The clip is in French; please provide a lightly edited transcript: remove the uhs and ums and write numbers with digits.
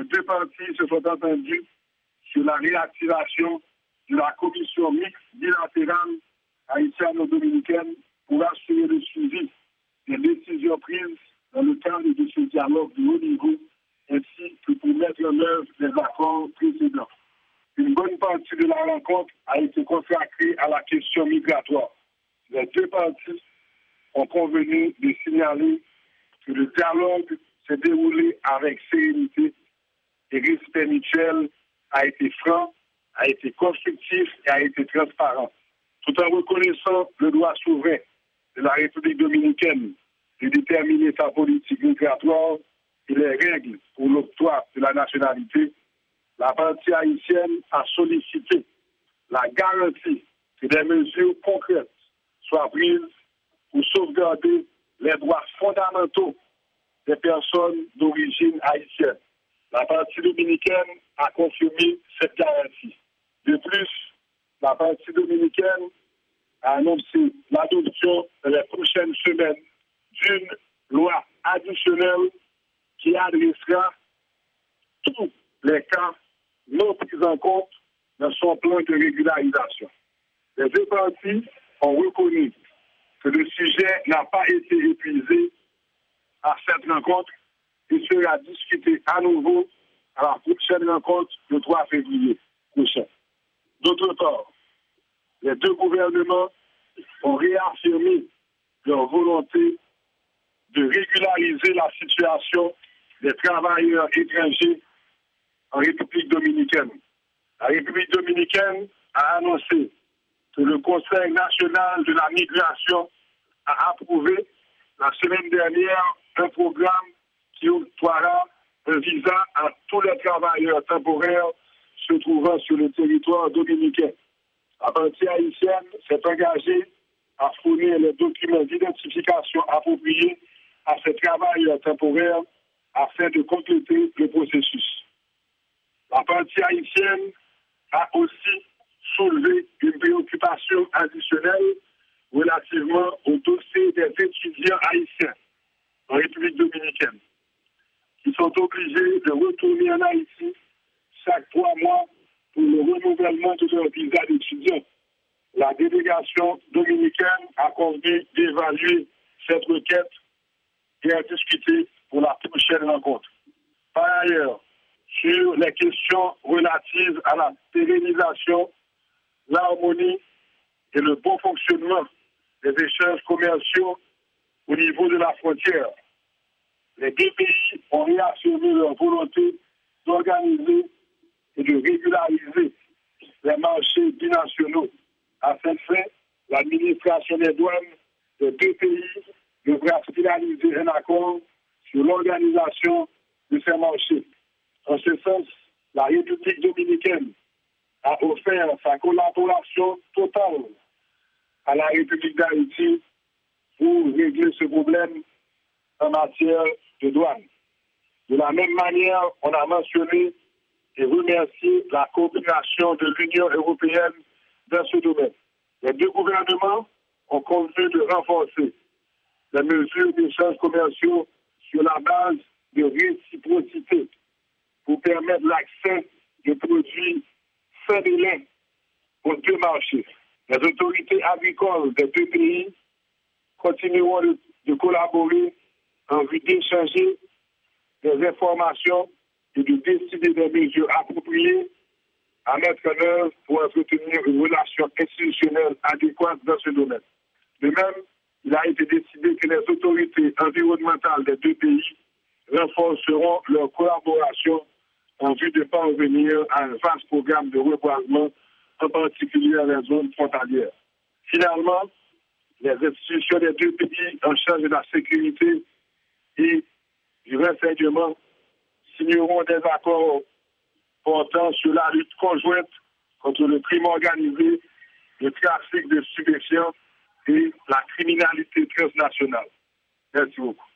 deux parties se sont entendues sur la réactivation de la commission mixte bilatérale haïtiano-dominicaine pour assurer le suivi des décisions prises dans le cadre de ce dialogue de haut niveau, ainsi que pour mettre en œuvre les accords précédents. Une bonne partie de la rencontre a été consacrée à la question migratoire. Les deux parties ont convenu de signaler que le dialogue s'est déroulé avec sérénité et respect mutuel, a été franc, a été constructif et a été transparent, tout en reconnaissant le droit souverain de la République dominicaine de déterminer sa politique migratoire et les règles pour l'octroi de la nationalité. La partie haïtienne a sollicité la garantie que des mesures concrètes soient prises pour sauvegarder les droits fondamentaux des personnes d'origine haïtienne. La partie dominicaine a confirmé cette garantie. De plus, la partie dominicaine a annoncé l'adoption dans les prochaines semaines d'une loi additionnelle qui adressera tous les cas non pris en compte dans son plan de régularisation. Les deux parties ont reconnu que le sujet n'a pas été épuisé à cette rencontre et sera discuté à nouveau à la prochaine rencontre le 3 février prochain. D'autre part, les deux gouvernements ont réaffirmé leur volonté de régulariser la situation des travailleurs étrangers en République dominicaine. La République dominicaine a annoncé que le Conseil national de la migration a approuvé la semaine dernière un programme qui octroiera un visa à tous les travailleurs temporaires se trouvant sur le territoire dominicain. La partie haïtienne s'est engagée à fournir les documents d'identification appropriés à ces travailleurs temporaires afin de compléter le processus. La partie haïtienne a aussi soulevé une préoccupation additionnelle relativement au dossier des étudiants haïtiens en République dominicaine, qui sont obligés de retourner en Haïti chaque 3 mois pour le renouvellement de leur visa d'étudiant. La délégation dominicaine a convenu d'évaluer cette requête et à discuter pour la prochaine rencontre. Par ailleurs, sur les questions relatives à la pérennisation, l'harmonie et le bon fonctionnement des échanges commerciaux au niveau de la frontière, les deux pays ont réaffirmé leur volonté d'organiser et de régulariser les marchés binationaux. À cette fin, l'administration des douanes des deux pays devra finaliser un accord sur l'organisation de ces marchés. En ce sens, la République dominicaine a offert sa collaboration totale à la République d'Haïti pour régler ce problème en matière de douane. De la même manière, on a mentionné et remercié la coopération de l'Union européenne dans ce domaine. Les deux gouvernements ont convenu de renforcer les mesures d'échanges commerciaux sur la base de réciprocité pour permettre l'accès de produits sans délai aux deux marchés. Les autorités agricoles des deux pays continueront de collaborer en vue d'échanger des informations et de décider des mesures appropriées à mettre en œuvre pour entretenir une relation institutionnelle adéquate dans ce domaine. De même, il a été décidé que les autorités environnementales des deux pays renforceront leur collaboration en vue de parvenir à un vaste programme de reboisement, en particulier dans les zones frontalières. Finalement, les institutions des deux pays en charge de la sécurité et du renseignement signeront des accords portant sur la lutte conjointe contre le crime organisé, le trafic de stupéfiants et la criminalité transnationale. Merci beaucoup.